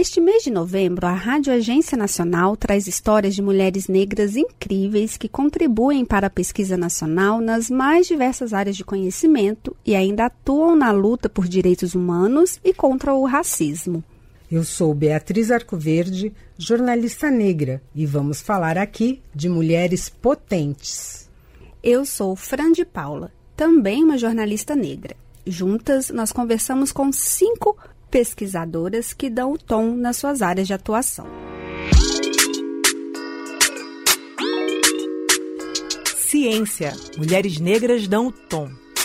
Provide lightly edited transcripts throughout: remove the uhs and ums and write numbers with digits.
Neste mês de novembro, a Rádio Agência Nacional traz histórias de mulheres negras incríveis que contribuem para a pesquisa nacional nas mais diversas áreas de conhecimento e ainda atuam na luta por direitos humanos e contra o racismo. Eu sou Beatriz Arcoverde, jornalista negra, e vamos falar aqui de mulheres potentes. Eu sou Fran de Paula, também uma jornalista negra. Juntas, nós conversamos com 5 pesquisadoras que dão o tom nas suas áreas de atuação. Ciência. Mulheres negras dão o tom.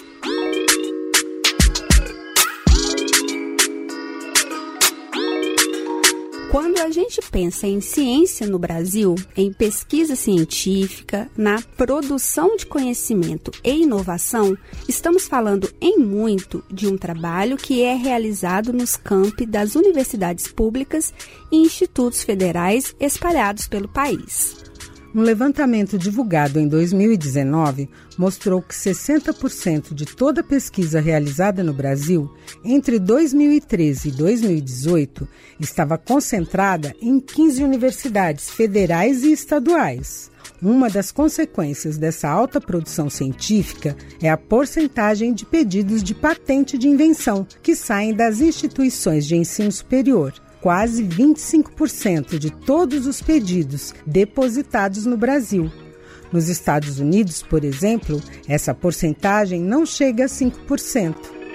Quando a gente pensa em ciência no Brasil, em pesquisa científica, na produção de conhecimento e inovação, estamos falando em muito de um trabalho que é realizado nos campi das universidades públicas e institutos federais espalhados pelo país. Um levantamento divulgado em 2019 mostrou que 60% de toda a pesquisa realizada no Brasil entre 2013 e 2018 estava concentrada em 15 universidades federais e estaduais. Uma das consequências dessa alta produção científica é a porcentagem de pedidos de patente de invenção que saem das instituições de ensino superior. Quase 25% de todos os pedidos depositados no Brasil. Nos Estados Unidos, por exemplo, essa porcentagem não chega a 5%.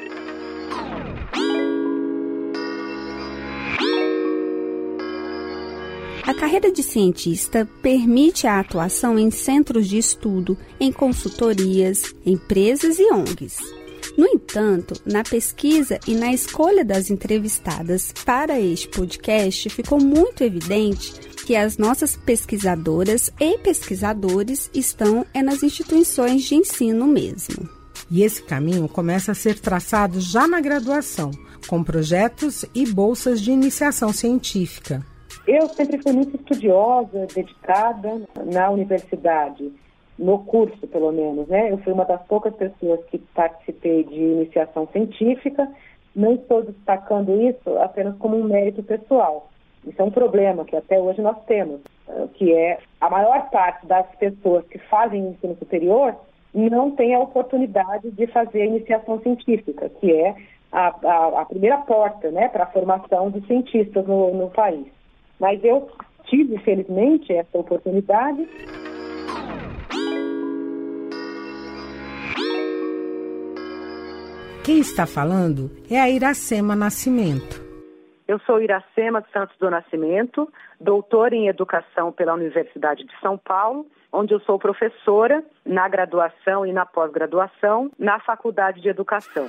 A carreira de cientista permite a atuação em centros de estudo, em consultorias, empresas e ONGs. No entanto, na pesquisa e na escolha das entrevistadas para este podcast, ficou muito evidente que as nossas pesquisadoras e pesquisadores estão nas instituições de ensino mesmo. E esse caminho começa a ser traçado já na graduação, com projetos e bolsas de iniciação científica. Eu sempre fui muito estudiosa, dedicada na universidade. No curso, pelo menos, né? Eu fui uma das poucas pessoas que participei de iniciação científica. Não estou destacando isso apenas como um mérito pessoal. Isso é um problema que até hoje nós temos, que é a maior parte das pessoas que fazem ensino superior não tem a oportunidade de fazer a iniciação científica, que é a primeira porta, né, para a formação de cientistas no país. Mas eu tive, felizmente, essa oportunidade. Quem está falando é a Iracema Nascimento. Eu sou Iracema Santos do Nascimento, doutora em Educação pela Universidade de São Paulo, onde eu sou professora na graduação e na pós-graduação na Faculdade de Educação.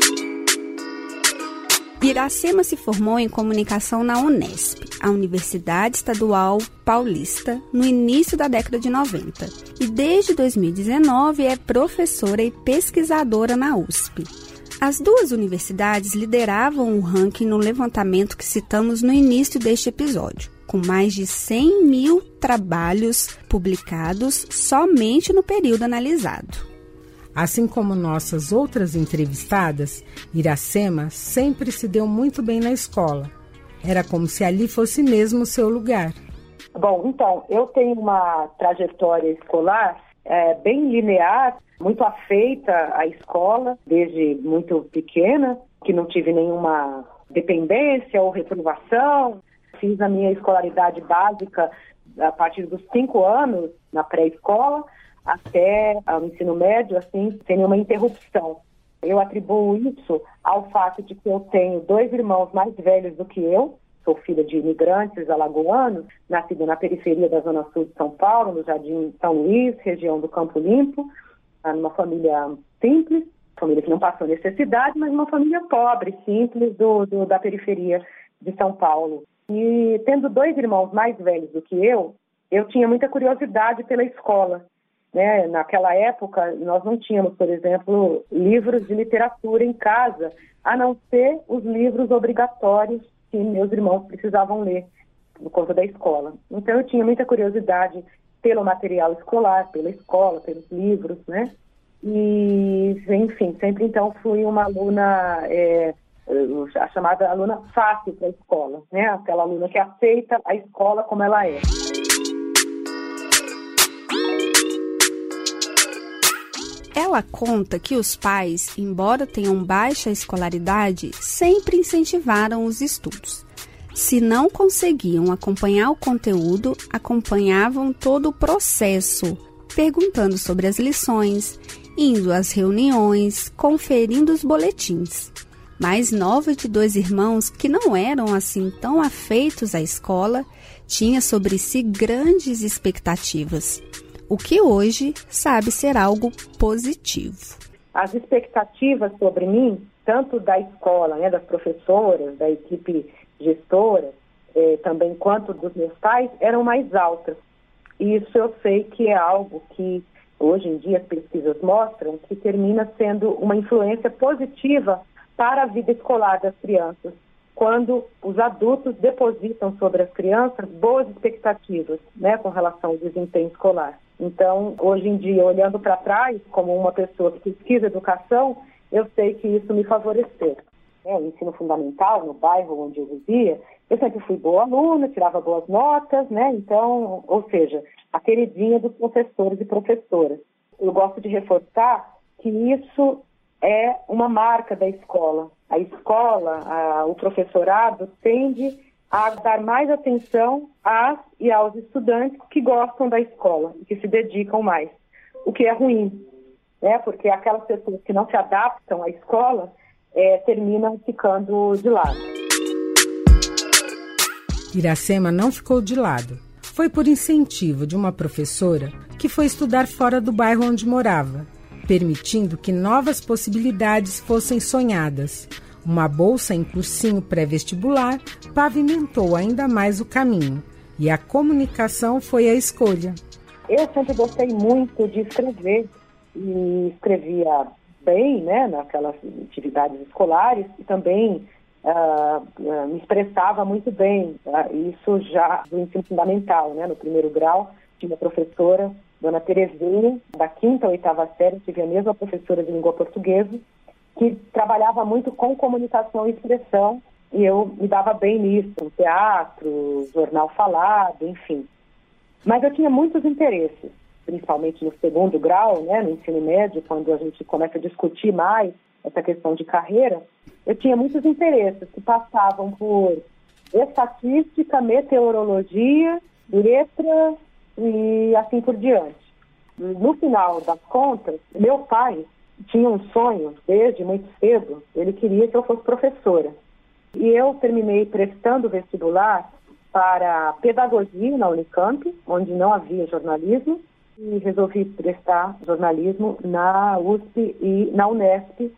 Iracema se formou em comunicação na Unesp, a Universidade Estadual Paulista, no início da década de 90. E desde 2019 é professora e pesquisadora na USP. As duas universidades lideravam o ranking no levantamento que citamos no início deste episódio, com mais de 100 mil trabalhos publicados somente no período analisado. Assim como nossas outras entrevistadas, Iracema sempre se deu muito bem na escola. Era como se ali fosse mesmo o seu lugar. Bom, então, eu tenho uma trajetória escolar bem linear, muito afeita à escola, desde muito pequena, que não tive nenhuma dependência ou reprovação. Fiz a minha escolaridade básica a partir dos 5 anos, na pré-escola, até o ensino médio, assim, sem nenhuma interrupção. Eu atribuo isso ao fato de que eu tenho 2 irmãos mais velhos do que eu. Sou filha de imigrantes alagoanos, nascida na periferia da Zona Sul de São Paulo, no Jardim São Luís, região do Campo Limpo, numa família simples, família que não passou necessidade, mas uma família pobre, simples, da periferia de São Paulo. E tendo 2 irmãos mais velhos do que eu tinha muita curiosidade pela escola. Né? Naquela época, nós não tínhamos, por exemplo, livros de literatura em casa, a não ser os livros obrigatórios que meus irmãos precisavam ler por conta da escola. Então, eu tinha muita curiosidade pelo material escolar, pela escola, pelos livros, né? E, enfim, sempre então fui uma aluna a chamada aluna fácil para a escola, né? Aquela aluna que aceita a escola como ela é. Ela conta que os pais, embora tenham baixa escolaridade, sempre incentivaram os estudos. Se não conseguiam acompanhar o conteúdo, acompanhavam todo o processo, perguntando sobre as lições, indo às reuniões, conferindo os boletins. Mais nova de 2 irmãos que não eram assim tão afeitos à escola, tinha sobre si grandes expectativas, o que hoje sabe ser algo positivo. As expectativas sobre mim, tanto da escola, né, das professoras, da equipe gestora, também quanto dos meus pais, eram mais altas. E isso eu sei que é algo que hoje em dia as pesquisas mostram que termina sendo uma influência positiva para a vida escolar das crianças, quando os adultos depositam sobre as crianças boas expectativas, né, com relação ao desempenho escolar. Então, hoje em dia, olhando para trás, como uma pessoa que pesquisa educação, eu sei que isso me favoreceu. O ensino fundamental, no bairro onde eu vivia, eu sempre fui boa aluna, tirava boas notas, né? Então, ou seja, a queridinha dos professores e professoras. Eu gosto de reforçar que isso é uma marca da escola. A escola, o professorado tende a dar mais atenção às e aos estudantes que gostam da escola e que se dedicam mais, o que é ruim, né? Porque aquelas pessoas que não se adaptam à escola terminam ficando de lado. Iracema não ficou de lado. Foi por incentivo de uma professora que foi estudar fora do bairro onde morava, permitindo que novas possibilidades fossem sonhadas. Uma bolsa em cursinho pré-vestibular pavimentou ainda mais o caminho, e a comunicação foi a escolha. Eu sempre gostei muito de escrever, e escrevia bem, né, naquelas atividades escolares, e também me expressava muito bem, isso já do ensino fundamental, né, no 1º grau. Tinha uma professora, dona Terezinha, da 5ª ou 8ª série, tive a mesma professora de língua portuguesa, que trabalhava muito com comunicação e expressão, e eu me dava bem nisso, no teatro, jornal falado, enfim. Mas eu tinha muitos interesses, principalmente no 2º grau, né, no ensino médio, quando a gente começa a discutir mais essa questão de carreira. Eu tinha muitos interesses que passavam por estatística, meteorologia, letras e assim por diante. No final das contas, meu pai tinha um sonho desde muito cedo, ele queria que eu fosse professora. E eu terminei prestando vestibular para pedagogia na Unicamp, onde não havia jornalismo, e resolvi prestar jornalismo na USP e na Unesp,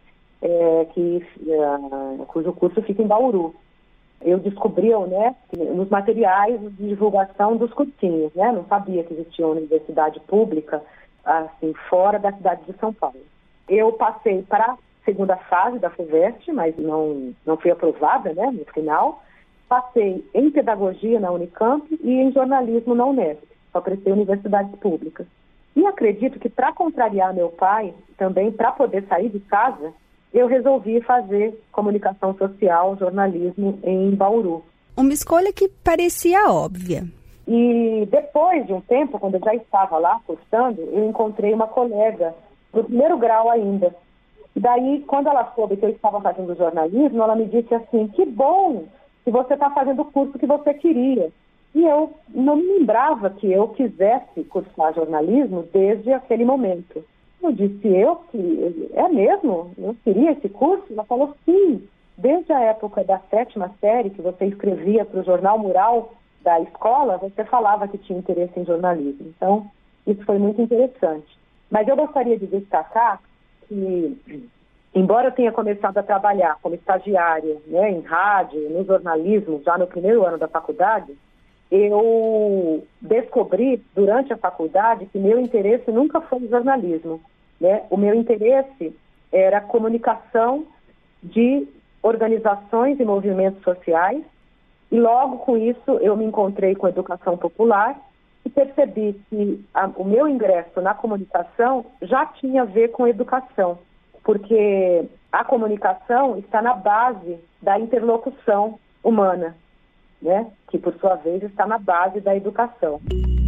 cujo curso fica em Bauru. Eu descobri a Unesp nos materiais de divulgação dos cursinhos, né? Não sabia que existia uma universidade pública assim, fora da cidade de São Paulo. Eu passei para a 2ª fase da FUVEST, mas não fui aprovada, né, no final. Passei em pedagogia na Unicamp e em jornalismo na Unesp. Só prestei universidades públicas. E acredito que, para contrariar meu pai, também para poder sair de casa, eu resolvi fazer comunicação social, jornalismo em Bauru. Uma escolha que parecia óbvia. E depois de um tempo, quando eu já estava lá cursando, eu encontrei uma colega do 1º grau ainda. E daí, quando ela soube que eu estava fazendo jornalismo, ela me disse assim: que bom que você está fazendo o curso que você queria. E eu não me lembrava que eu quisesse cursar jornalismo desde aquele momento. Eu disse: é mesmo? Eu queria esse curso? Ela falou: sim, desde a época da 7ª série, que você escrevia para o jornal mural da escola, você falava que tinha interesse em jornalismo. Então, isso foi muito interessante. Mas eu gostaria de destacar que, embora eu tenha começado a trabalhar como estagiária, né, em rádio, no jornalismo, já no 1º ano da faculdade, eu descobri durante a faculdade que meu interesse nunca foi jornalismo, né? O meu interesse era comunicação de organizações e movimentos sociais, e logo com isso eu me encontrei com a educação popular e percebi que o meu ingresso na comunicação já tinha a ver com educação, porque a comunicação está na base da interlocução humana, né? Que, por sua vez, está na base da educação.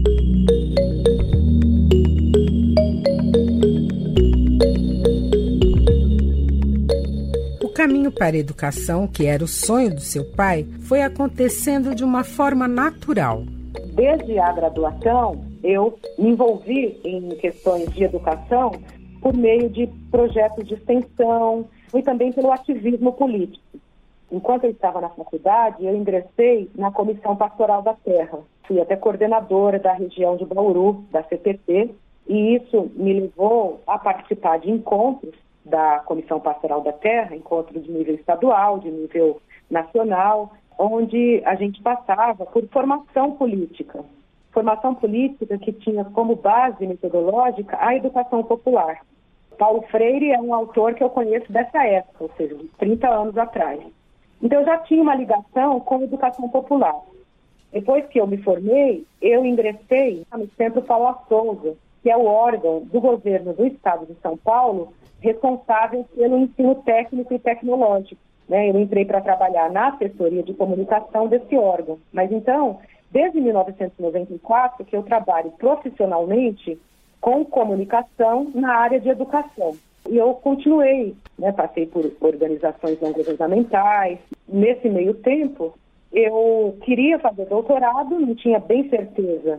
O caminho para a educação, que era o sonho do seu pai, foi acontecendo de uma forma natural. Desde a graduação, eu me envolvi em questões de educação por meio de projetos de extensão e também pelo ativismo político. Enquanto eu estava na faculdade, eu ingressei na Comissão Pastoral da Terra. Fui até coordenadora da região de Bauru, da CPT, e isso me levou a participar de encontros da Comissão Pastoral da Terra, encontros de nível estadual, de nível nacional, onde a gente passava por formação política que tinha como base metodológica a educação popular. Paulo Freire é um autor que eu conheço dessa época, ou seja, de 30 anos atrás. Então, eu já tinha uma ligação com a educação popular. Depois que eu me formei, eu ingressei no Centro Paula Souza, que é o órgão do governo do estado de São Paulo, responsável pelo ensino técnico e tecnológico, né? Eu entrei para trabalhar na assessoria de comunicação desse órgão. Mas então, desde 1994, que eu trabalho profissionalmente com comunicação na área de educação. E eu continuei, né? Passei por organizações não governamentais. Nesse meio tempo, eu queria fazer doutorado, não tinha bem certeza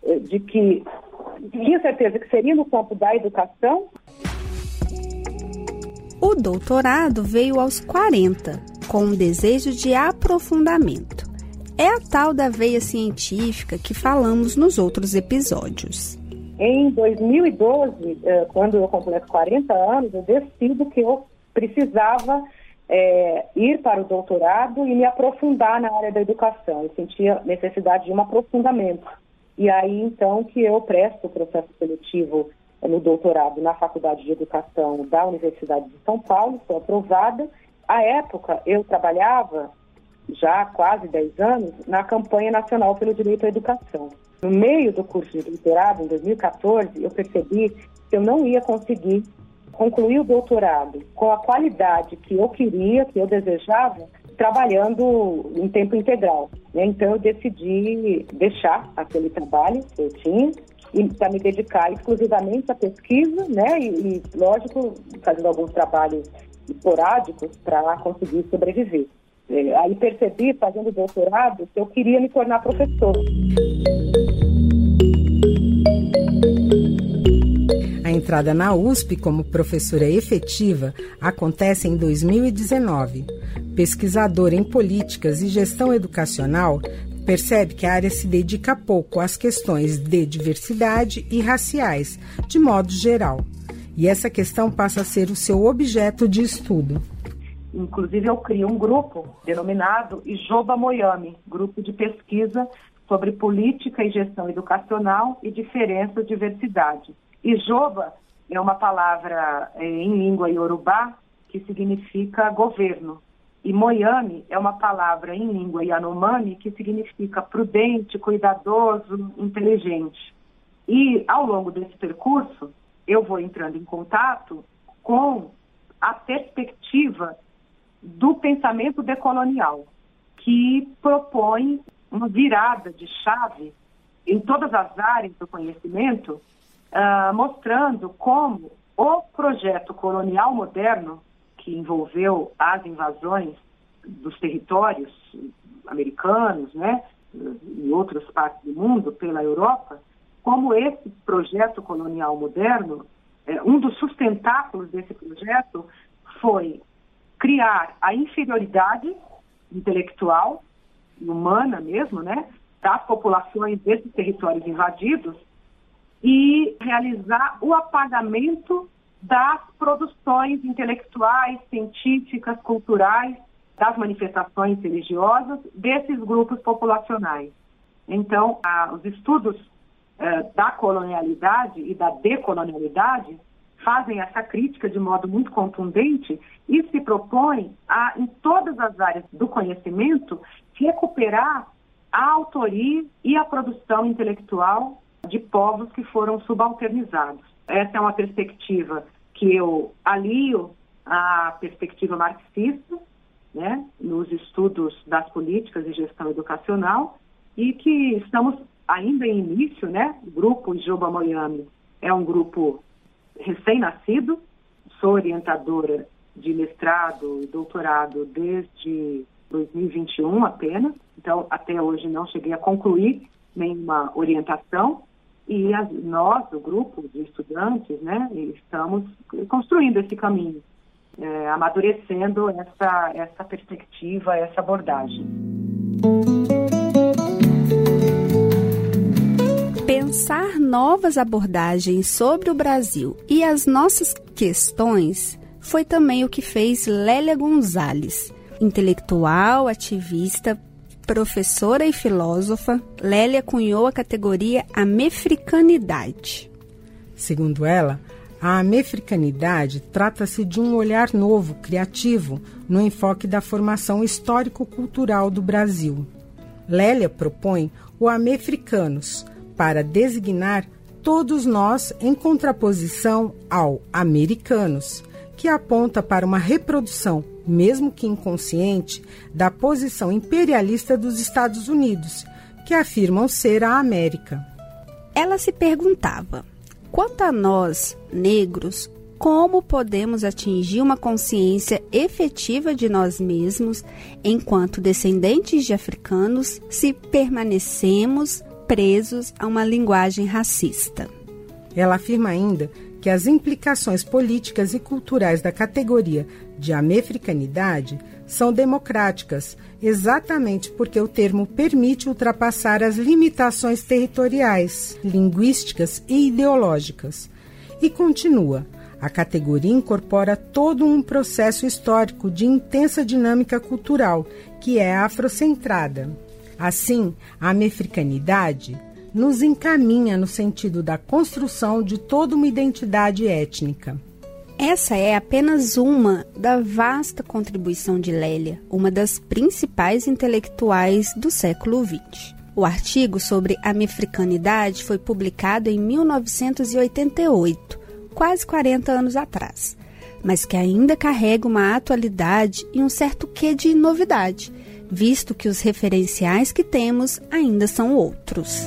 tinha certeza que seria no campo da educação. O doutorado veio aos 40, com um desejo de aprofundamento. É a tal da veia científica que falamos nos outros episódios. Em 2012, quando eu completo 40 anos, eu decido que eu precisava ir para o doutorado e me aprofundar na área da educação. Eu sentia necessidade de um aprofundamento. E aí, então, que eu presto o processo seletivo no doutorado na Faculdade de Educação da Universidade de São Paulo, sou aprovada. À época, eu trabalhava, já há quase 10 anos, na campanha nacional pelo direito à educação. No meio do curso de doutorado, em 2014, eu percebi que eu não ia conseguir concluir o doutorado com a qualidade que eu queria, que eu desejava, trabalhando em tempo integral, né? Então eu decidi deixar aquele trabalho que eu tinha e para me dedicar exclusivamente à pesquisa, né? E lógico, fazendo alguns trabalhos esporádicos para conseguir sobreviver. Aí percebi, fazendo doutorado, que eu queria me tornar professora. A entrada na USP como professora efetiva acontece em 2019. Pesquisadora em políticas e gestão educacional, percebe que a área se dedica pouco às questões de diversidade e raciais, de modo geral. E essa questão passa a ser o seu objeto de estudo. Inclusive, eu crio um grupo denominado Ijoba Moiame, grupo de pesquisa sobre política e gestão educacional e diferenças e diversidade. Ijoba é uma palavra em língua iorubá que significa governo. E Moiame é uma palavra em língua Yanomami que significa prudente, cuidadoso, inteligente. E ao longo desse percurso, eu vou entrando em contato com a perspectiva do pensamento decolonial, que propõe uma virada de chave em todas as áreas do conhecimento, mostrando como o projeto colonial moderno, que envolveu as invasões dos territórios americanos, né, e outras partes do mundo, pela Europa, como esse projeto colonial moderno, um dos sustentáculos desse projeto foi criar a inferioridade intelectual e humana mesmo, né, das populações desses territórios invadidos e realizar o apagamento das produções intelectuais, científicas, culturais, das manifestações religiosas desses grupos populacionais. Então, os estudos da colonialidade e da decolonialidade fazem essa crítica de modo muito contundente e se propõem a, em todas as áreas do conhecimento, recuperar a autoria e a produção intelectual de povos que foram subalternizados. Essa é uma perspectiva que eu alio a perspectiva marxista, né, nos estudos das políticas e gestão educacional, e que estamos ainda em início, né? O grupo Ijoba Moyami é um grupo recém-nascido, sou orientadora de mestrado e doutorado desde 2021 apenas, então até hoje não cheguei a concluir nenhuma orientação, e nós, o grupo de estudantes, né, estamos construindo esse caminho, amadurecendo essa perspectiva, essa abordagem. Pensar novas abordagens sobre o Brasil e as nossas questões foi também o que fez Lélia Gonzalez, intelectual, ativista, professora e filósofa. Lélia cunhou a categoria Amefricanidade. Segundo ela, a amefricanidade trata-se de um olhar novo, criativo, no enfoque da formação histórico-cultural do Brasil. Lélia propõe o Amefricanos, para designar todos nós em contraposição ao Americanos, que aponta para uma reprodução, mesmo que inconsciente, da posição imperialista dos Estados Unidos, que afirmam ser a América. Ela se perguntava, quanto a nós, negros, como podemos atingir uma consciência efetiva de nós mesmos enquanto descendentes de africanos se permanecemos presos a uma linguagem racista? Ela afirma ainda que as implicações políticas e culturais da categoria de amefricanidade são democráticas, exatamente porque o termo permite ultrapassar as limitações territoriais, linguísticas e ideológicas. E continua, a categoria incorpora todo um processo histórico de intensa dinâmica cultural, que é afrocentrada. Assim, a amefricanidade nos encaminha no sentido da construção de toda uma identidade étnica. Essa é apenas uma da vasta contribuição de Lélia, uma das principais intelectuais do século XX. O artigo sobre amefricanidade foi publicado em 1988, quase 40 anos atrás, mas que ainda carrega uma atualidade e um certo quê de novidade, visto que os referenciais que temos ainda são outros.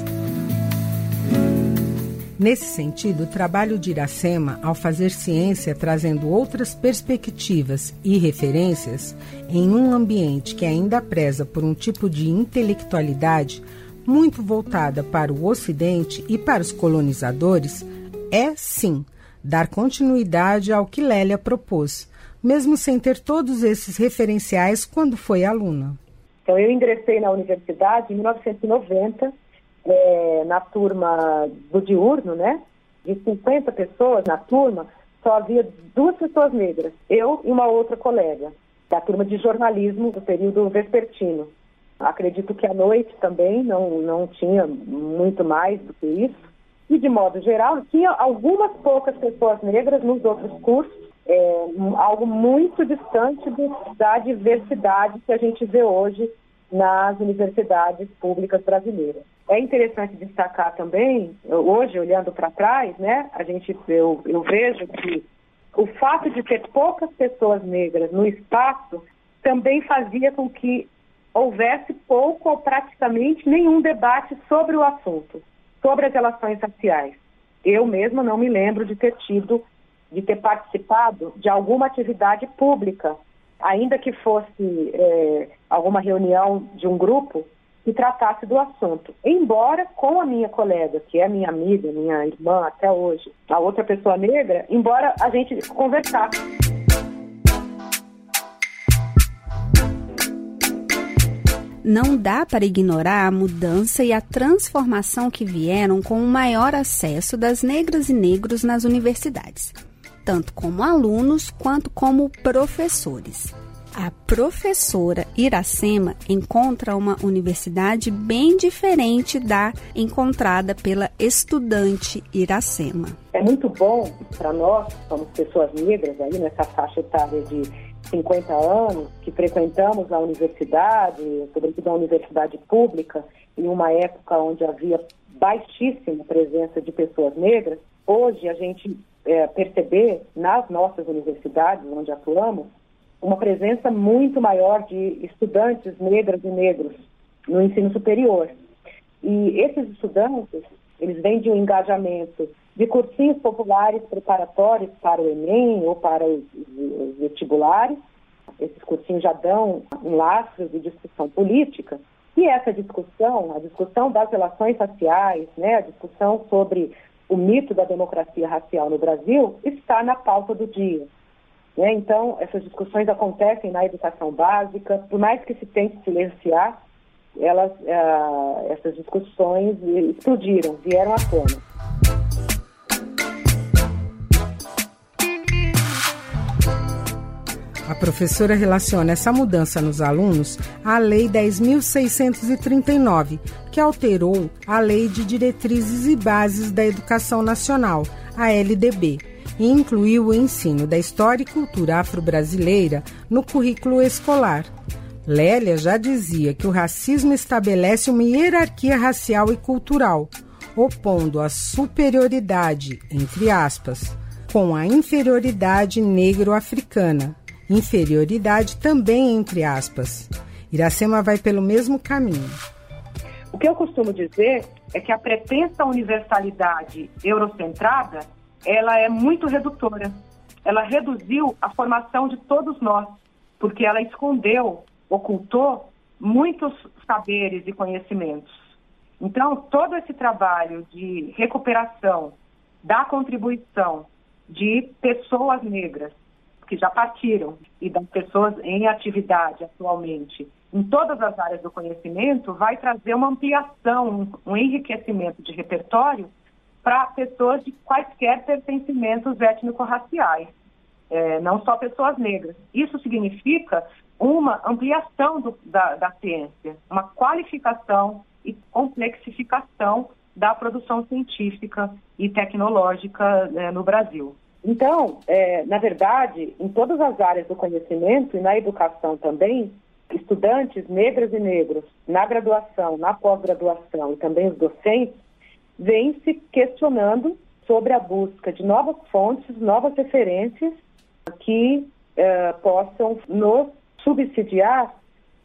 Nesse sentido, o trabalho de Iracema, ao fazer ciência trazendo outras perspectivas e referências em um ambiente que ainda preza por um tipo de intelectualidade muito voltada para o Ocidente e para os colonizadores, é, sim, dar continuidade ao que Lélia propôs, mesmo sem ter todos esses referenciais quando foi aluna. Então, eu ingressei na universidade em 1990, na turma do diurno, né? De 50 pessoas na turma, só havia 2 pessoas negras, eu e uma outra colega, da turma de jornalismo do período vespertino. Acredito que à noite também não tinha muito mais do que isso. E, de modo geral, tinha algumas poucas pessoas negras nos outros cursos, algo muito distante da diversidade que a gente vê hoje nas universidades públicas brasileiras. É interessante destacar também, hoje, olhando para trás, né, eu vejo que o fato de ter poucas pessoas negras no espaço também fazia com que houvesse pouco ou praticamente nenhum debate sobre o assunto, sobre as relações raciais. Eu mesma não me lembro de ter participado de alguma atividade pública, ainda que fosse alguma reunião de um grupo que tratasse do assunto. Embora com a minha colega, que é minha amiga, minha irmã até hoje, a outra pessoa negra, embora a gente conversasse. Não dá para ignorar a mudança e a transformação que vieram com o maior acesso das negras e negros nas universidades, tanto como alunos quanto como professores. A professora Iracema encontra uma universidade bem diferente da encontrada pela estudante Iracema. É muito bom para nós, que somos pessoas negras aí nessa faixa etária de 50 anos, que frequentamos a universidade, sobretudo a universidade pública, em uma época onde havia baixíssima presença de pessoas negras. Hoje a gente perceber nas nossas universidades, onde atuamos, uma presença muito maior de estudantes negras e negros no ensino superior. E esses estudantes, eles vêm de um engajamento de cursinhos populares preparatórios para o Enem ou para os vestibulares. Esses cursinhos já dão um lastro de discussão política. E essa discussão, a discussão das relações raciais, né, a discussão sobre o mito da democracia racial no Brasil, está na pauta do dia. Né? Então, essas discussões acontecem na educação básica, por mais que se tente silenciar, essas discussões explodiram, vieram à tona. A professora relaciona essa mudança nos alunos à Lei 10.639, que alterou a Lei de Diretrizes e Bases da Educação Nacional, a LDB, e incluiu o ensino da história e cultura afro-brasileira no currículo escolar. Lélia já dizia que o racismo estabelece uma hierarquia racial e cultural, opondo a superioridade, entre aspas, com a inferioridade negro-africana. Inferioridade também, entre aspas. Iracema vai pelo mesmo caminho. O que eu costumo dizer é que a pretensa universalidade eurocentrada, ela é muito redutora. Ela reduziu a formação de todos nós, porque ela escondeu, ocultou muitos saberes e conhecimentos. Então, todo esse trabalho de recuperação da contribuição de pessoas negras que já partiram e das pessoas em atividade atualmente em todas as áreas do conhecimento vai trazer uma ampliação, um enriquecimento de repertório para pessoas de quaisquer pertencimentos étnico-raciais, não só pessoas negras. Isso significa uma ampliação da ciência, uma qualificação e complexificação da produção científica e tecnológica no Brasil. Então, na verdade, em todas as áreas do conhecimento e na educação também, estudantes negras e negros, na graduação, na pós-graduação e também os docentes, vêm se questionando sobre a busca de novas fontes, novas referências que possam nos subsidiar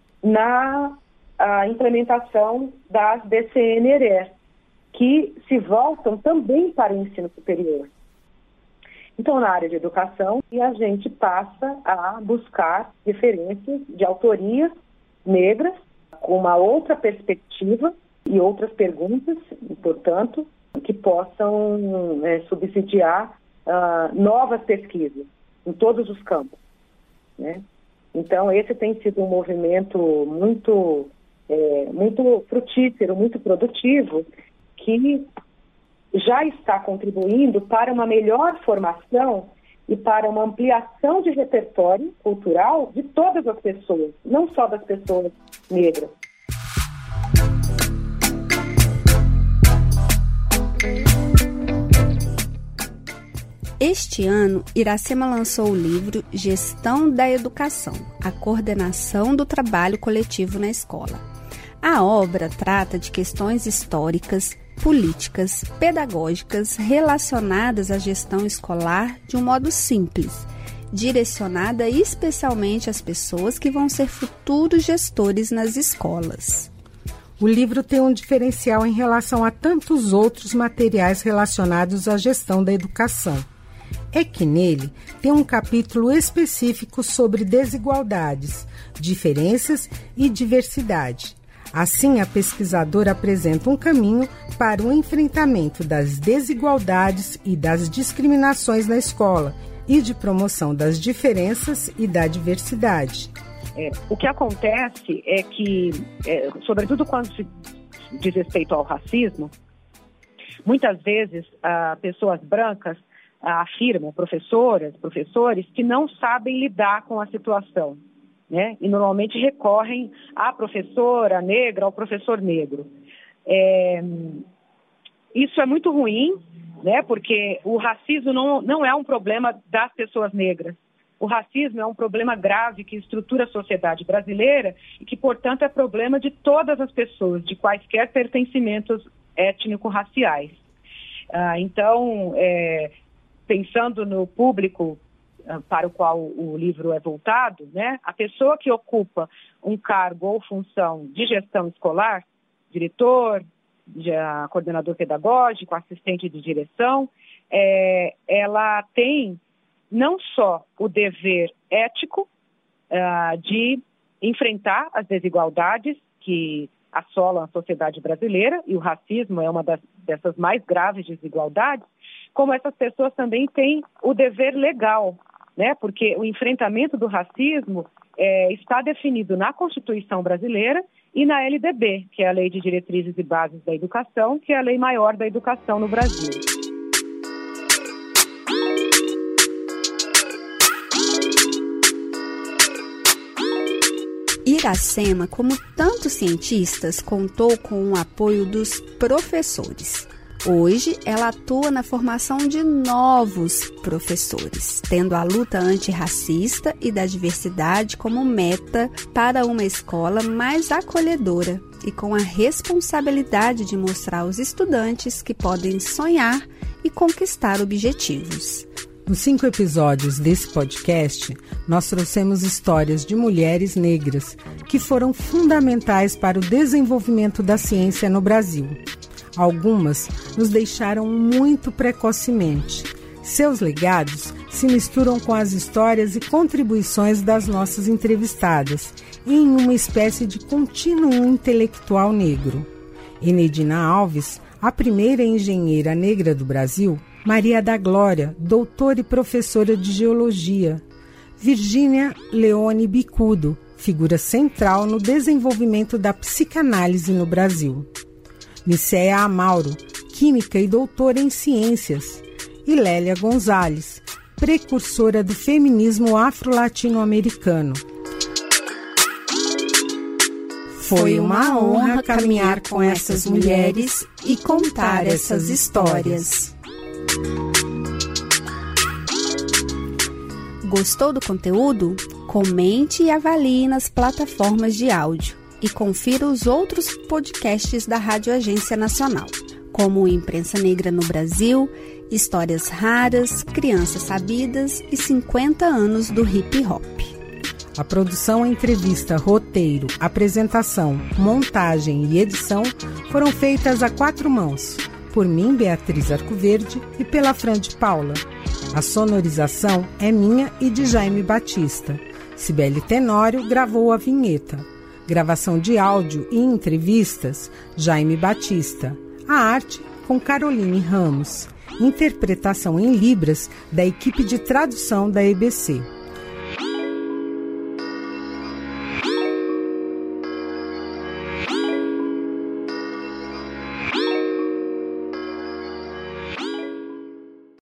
na implementação das DCNRE, que se voltam também para o ensino superior. Então, na área de educação, a gente passa a buscar referências de autorias negras com uma outra perspectiva e outras perguntas, portanto, que possam subsidiar novas pesquisas em todos os campos, né? Então, esse tem sido um movimento muito frutífero, muito produtivo, que já está contribuindo para uma melhor formação e para uma ampliação de repertório cultural de todas as pessoas, não só das pessoas negras. Este ano, Iracema lançou o livro Gestão da Educação, a coordenação do trabalho coletivo na escola. A obra trata de questões históricas, políticas, pedagógicas relacionadas à gestão escolar de um modo simples, direcionada especialmente às pessoas que vão ser futuros gestores nas escolas. O livro tem um diferencial em relação a tantos outros materiais relacionados à gestão da educação. É que nele tem um capítulo específico sobre desigualdades, diferenças e diversidade. Assim, a pesquisadora apresenta um caminho para o enfrentamento das desigualdades e das discriminações na escola e de promoção das diferenças e da diversidade. O que acontece é que, sobretudo quando se diz respeito ao racismo, muitas vezes pessoas brancas afirmam, professores, que não sabem lidar com a situação, né? E normalmente recorrem à professora negra, ao professor negro. Isso é muito ruim, né? Porque o racismo não é um problema das pessoas negras. O racismo é um problema grave que estrutura a sociedade brasileira e que, portanto, é problema de todas as pessoas, de quaisquer pertencimentos étnico-raciais. Então, pensando no público para o qual o livro é voltado, né, a pessoa que ocupa um cargo ou função de gestão escolar, diretor, coordenador pedagógico, assistente de direção, ela tem não só o dever ético de enfrentar as desigualdades que assolam a sociedade brasileira, e o racismo é uma dessas mais graves desigualdades, como essas pessoas também têm o dever legal, né? Porque o enfrentamento do racismo está definido na Constituição brasileira e na LDB, que é a Lei de Diretrizes e Bases da Educação, que é a lei maior da educação no Brasil. Iracema, como tantos cientistas, contou com o apoio dos professores. Hoje, ela atua na formação de novos professores, tendo a luta antirracista e da diversidade como meta para uma escola mais acolhedora e com a responsabilidade de mostrar aos estudantes que podem sonhar e conquistar objetivos. Nos 5 episódios desse podcast, nós trouxemos histórias de mulheres negras que foram fundamentais para o desenvolvimento da ciência no Brasil. Algumas nos deixaram muito precocemente. Seus legados se misturam com as histórias e contribuições das nossas entrevistadas, em uma espécie de contínuo intelectual negro. Enedina Alves, a primeira engenheira negra do Brasil; Maria da Glória, doutora e professora de geologia; Virgínia Leone Bicudo, figura central no desenvolvimento da psicanálise no Brasil; Nicéia Amauro, química e doutora em ciências; e Lélia Gonzalez, precursora do feminismo afro-latino-americano. Foi uma honra caminhar com essas mulheres e contar essas histórias. Gostou do conteúdo? Comente e avalie nas plataformas de áudio e confira os outros podcasts da Rádio Agência Nacional, como Imprensa Negra no Brasil, Histórias Raras, Crianças Sabidas e 50 anos do hip hop. A produção, entrevista, roteiro, apresentação, montagem e edição foram feitas a 4 mãos, por mim, Beatriz Arcoverde, e pela Fran de Paula. A sonorização é minha e de Jaime Batista. Cibele Tenório gravou a vinheta. Gravação de áudio e entrevistas, Jaime Batista. A arte, com Caroline Ramos. Interpretação em Libras, da equipe de tradução da EBC.